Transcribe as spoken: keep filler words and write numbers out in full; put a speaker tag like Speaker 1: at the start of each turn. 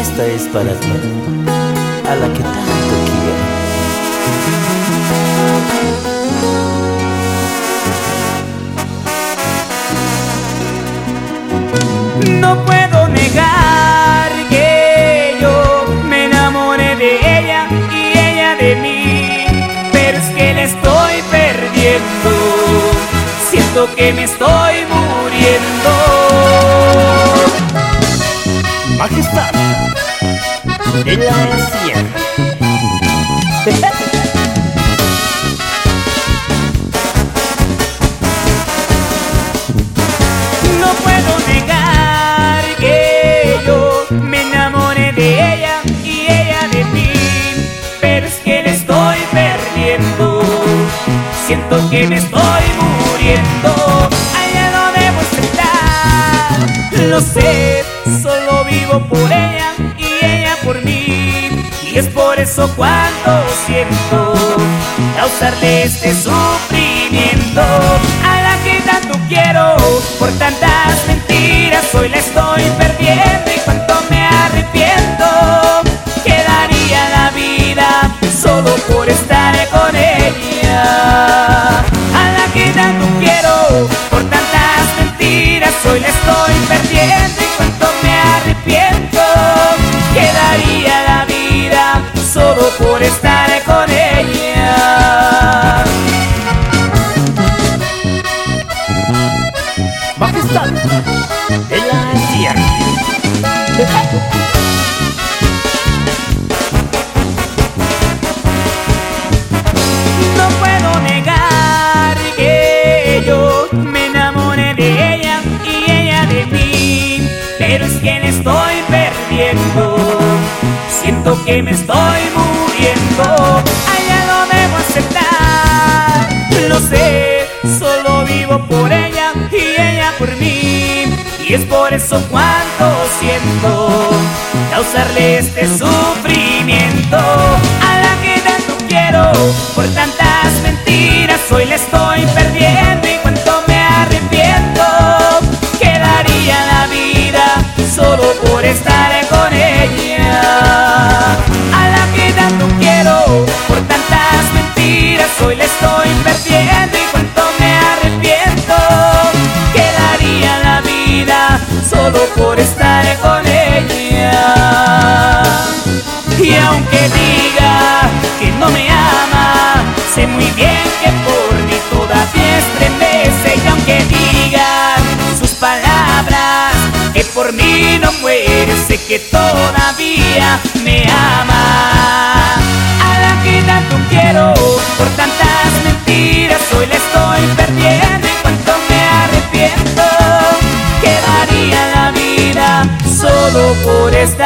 Speaker 1: Esta es para ti, a la que tanto quiero.
Speaker 2: No puedo negar que yo me enamoré de ella y ella de mí, pero es que la estoy perdiendo, siento que me estoy muriendo.
Speaker 1: Majestad de la sierra.
Speaker 2: No puedo negar que yo me enamoré de ella y ella de mí, pero es que la estoy perdiendo, siento que me estoy muriendo. A ella no debo aceptar, lo sé, solo vivo por ella y ella por mí, y es por eso cuando siento causarle este sufrimiento. A la que tanto quiero, por tantas mentiras hoy la estoy perdiendo, y cuánto me arrepiento, quedaría la vida solo por estar con ella. A la que tanto quiero, por tantas mentiras hoy la estoy perdiendo, y cuánto me arrepiento, quedaría la vida solo por estar con ella.
Speaker 1: Majestad de la sierra.
Speaker 2: No puedo negar que yo me enamoré de ella y ella de mí, pero es que me estoy perdiendo, siento que me estoy muriendo. A ella no debo aceptar, lo sé, solo vivo por ella y ella por mí, y es por eso cuanto siento causarle este sufrimiento. A la que tanto quiero, por tantas mentiras hoy la estoy perdiendo, y cuánto me arrepiento, quedaría la vida solo por estar con ella. A la que tanto quiero, por tantas mentiras hoy la estoy perdiendo, y cuánto me arrepiento, quedaría la vida solo por estar con ella. Y aunque diga que no me ama, sé muy bien que por mí todavía estremece. Y aunque digan sus palabras que por mí no muere, sé que todavía me ama. A la que tanto quiero, por tantas mentiras hoy la estoy perdiendo, y cuánto me arrepiento, quedaría la vida solo por estar